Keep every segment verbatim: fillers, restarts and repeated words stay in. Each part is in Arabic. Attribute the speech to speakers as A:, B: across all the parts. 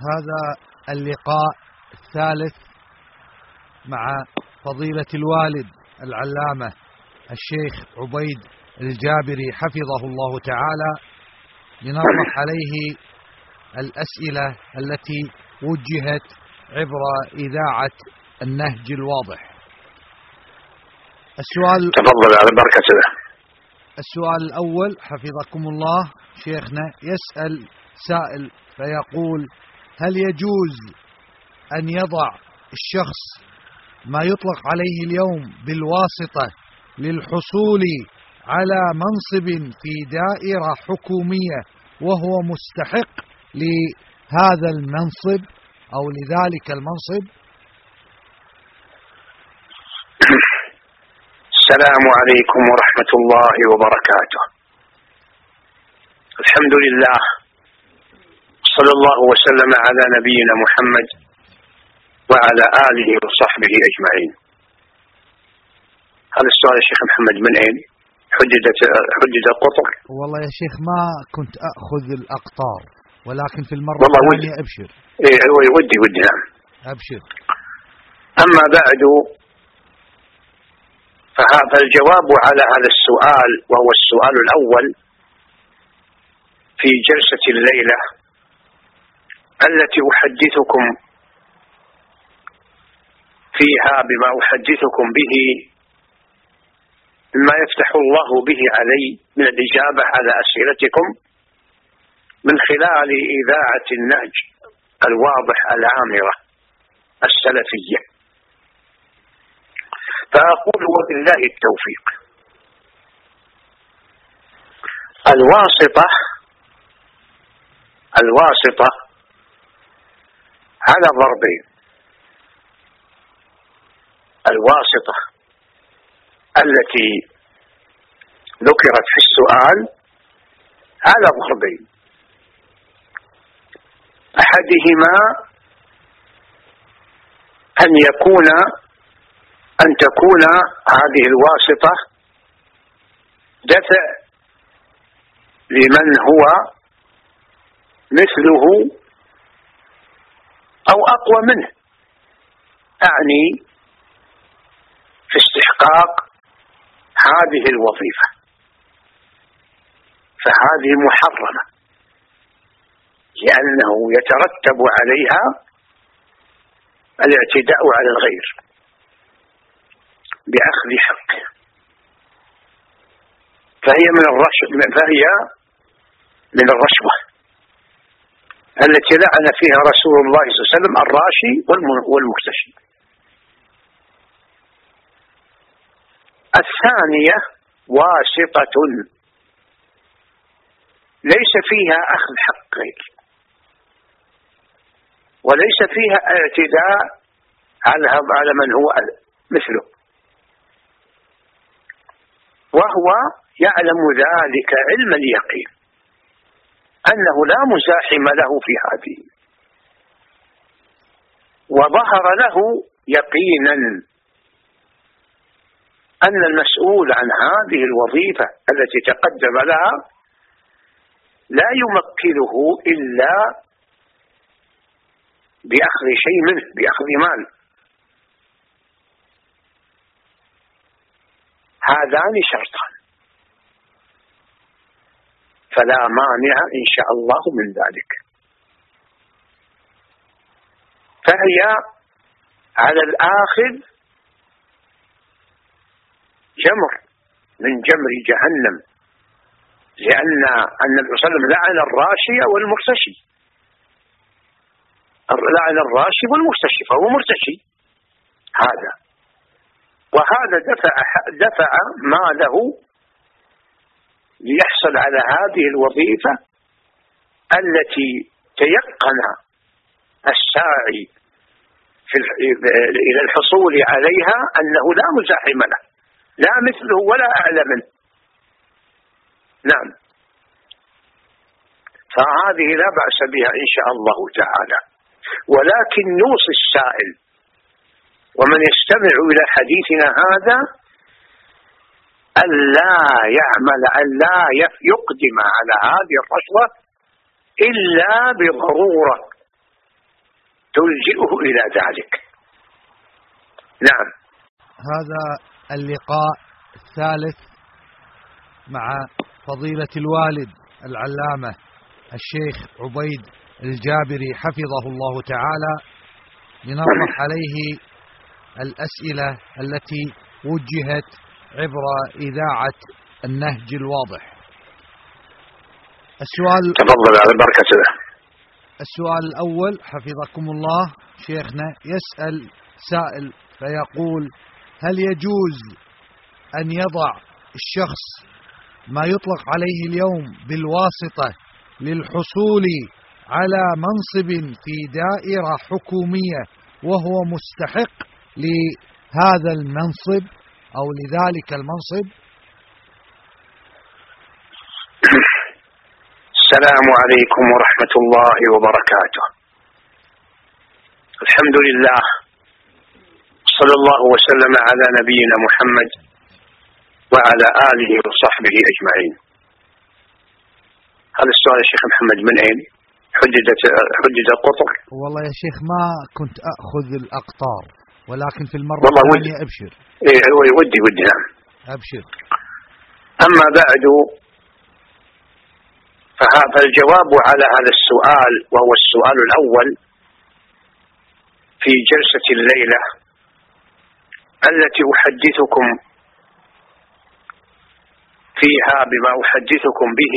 A: هذا اللقاء الثالث مع فضيلة الوالد العلامة الشيخ عبيد الجابري حفظه الله تعالى، لنطرح عليه الأسئلة التي وجهت عبر إذاعة النهج الواضح. السؤال
B: تفضل على بركة الله.
A: السؤال الأول حفظكم الله شيخنا، يسأل سائل فيقول: هل يجوز أن يضع الشخص ما يطلق عليه اليوم بالواسطة للحصول على منصب في دائرة حكومية وهو مستحق لهذا المنصب أو لذلك المنصب؟
B: السلام عليكم ورحمة الله وبركاته. الحمد لله، صلى الله وسلم على نبينا محمد وعلى آله وصحبه أجمعين. هذا السؤال يا شيخ محمد من أين؟ حددت حدد القطر؟
A: والله يا شيخ ما كنت أخذ الأقطار، ولكن في المرة الثانية أبشر.
B: إيه ودي ودي نعم
A: أبشر.
B: أما بعد، فالجواب على هذا السؤال، وهو السؤال الأول في جلسة الليلة التي أحدثكم فيها بما أحدثكم به مما يفتح الله به علي من الإجابة على أسئلتكم من خلال إذاعة النهج الواضح العامرة السلفية. فأقول وبالله التوفيق. الواسطة الواسطة على ضربين: الواسطة التي ذكرت في السؤال على ضربين، أحدهما أن يكون أن تكون هذه الواسطة دفع لمن هو مثله أو أقوى منه، أعني في استحقاق هذه الوظيفة، فهذه محرمة لأنه يترتب عليها الاعتداء على الغير بأخذ حقه، فهي من الرشوة فهي من الرشوة التي لعن فيها رسول الله صلى الله عليه وسلم الراشي والمكتشي. الثانية واسطة ليس فيها أخذ حق غير، وليس فيها اعتداء على من هو مثله، وهو يعلم ذلك علم اليقين أنه لا مزاحم له في هذه، وظهر له يقينا أن المسؤول عن هذه الوظيفة التي تقدم لها لا يمكنه إلا بأخذ شيء منه، بأخذ مال. هذان شرطان، فلا مانع إن شاء الله من ذلك. فهي على الآخذ جمر من جمر جهنم، لأن النبي صلى الله عليه وسلم لعن الراشي والمرتشي، لعن الراشي والمرتشي فهو مرتشي هذا، وهذا دفع دفع ماله ليحصل على هذه الوظيفة التي تيقن الساعي في إلى الحصول عليها أنه لا مزاحم له، لا مثله ولا أعلى منه. نعم، فهذه لا بأس بها إن شاء الله تعالى، ولكن نوصي السائل ومن يستمع إلى حديثنا هذا ألا يعمل ألا يقدم على هذه الرشوة إلا بضرورة تلجئه إلى ذلك. نعم.
A: هذا اللقاء الثالث مع فضيلة الوالد العلامة الشيخ عبيد الجابري حفظه الله تعالى، لنطرح عليه الأسئلة التي وجهت عبر إذاعة النهج الواضح. السؤال
B: تفضل على بركة الله.
A: السؤال الأول حفظكم الله شيخنا، يسأل سائل فيقول: هل يجوز أن يضع الشخص ما يطلق عليه اليوم بالواسطة للحصول على منصب في دائرة حكومية وهو مستحق لهذا المنصب أو لذلك المنصب؟
B: السلام عليكم ورحمة الله وبركاته. الحمد لله، صلى الله وسلم على نبينا محمد وعلى آله وصحبه أجمعين. هذا السؤال يا شيخ محمد من أين؟ حددت حدد القطر؟
A: والله يا شيخ ما كنت أخذ الأقطار، ولكن في المرة الثانية أبشر.
B: إيه ودي ودي نعم.
A: أبشر.
B: أما بعد، فالجواب على هذا السؤال، وهو السؤال الأول في جلسة الليلة التي أحدثكم فيها بما أحدثكم به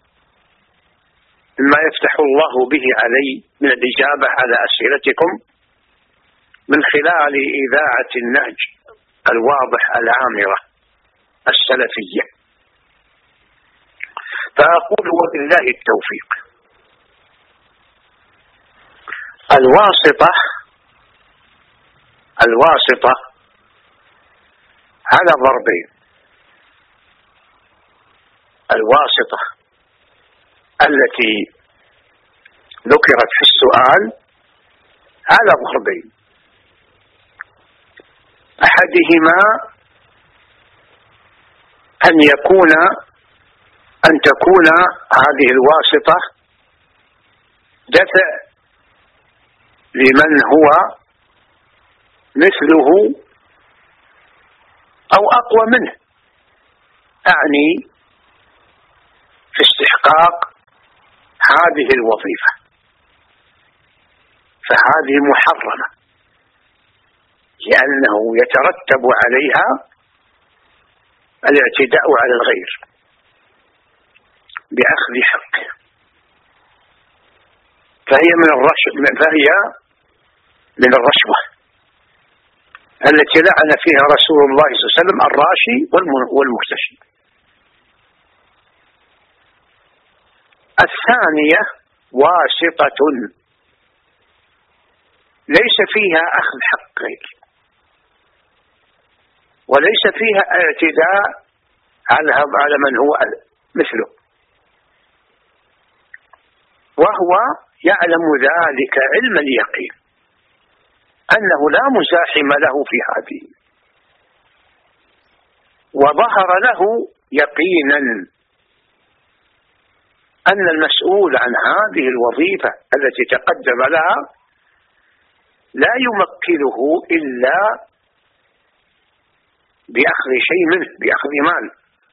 B: مما يفتح الله به علي من الإجابة على أسئلتكم من خلال إذاعة النهج الواضح العامرة السلفية. فأقول وبالله التوفيق. الواسطة الواسطة على ضربين. الواسطة التي ذكرت في السؤال على ضربين: أحدهما أن يكون أن تكون هذه الواسطة دفع لمن هو مثله أو أقوى منه، أعني في استحقاق هذه الوظيفة، فهذه محرمة لأنه يترتب عليها الاعتداء على الغير بأخذ حقه، فهي من الرشوة فهي من الرشوة التي لعن فيها رسول الله صلى الله عليه وسلم الراشي والمرتشي. الثانية واسطة ليس فيها أخذ حق غير، وليس فيها اعتداء على من هو مثله، وهو يعلم ذلك علم اليقين أنه لا مزاحم له في هذه، وظهر له يقينا أن المسؤول عن هذه الوظيفة التي تقدم لها لا يمكنه إلا بأخذ شيء منه، بأخذ مال.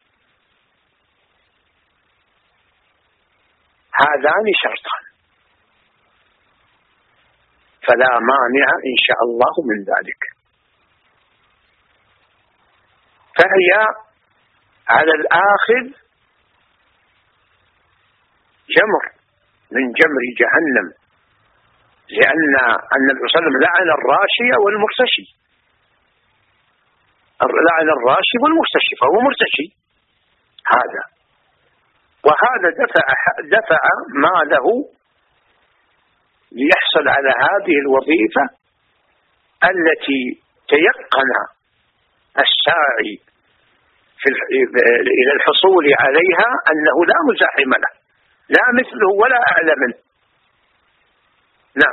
B: هذان شرطان، فلا مانع إن شاء الله من ذلك. فهي على الآخذ جمر من جمر جهنم، لأن النبي صلى الله عليه وسلم لعن الراشي والمرتشي، لعن الراشي والمرتشي فهو مرتشي هذا، وهذا دفع دفع ماله ليحصل على هذه الوظيفة التي تيقن الساعي في إلى الحصول عليها أنه لا مزاحم له، لا مثله ولا أعلى منه. نعم،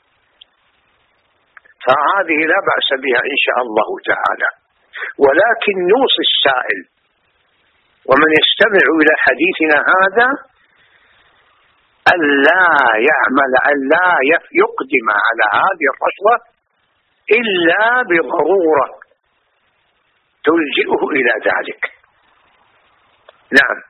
B: فهذه لا بأس بها إن شاء الله تعالى، ولكن نوصي السائل ومن يستمع إلى حديثنا هذا ألا يعمل ألا يقدم على هذه الرشوة إلا بضرورة تلجئه إلى ذلك. نعم.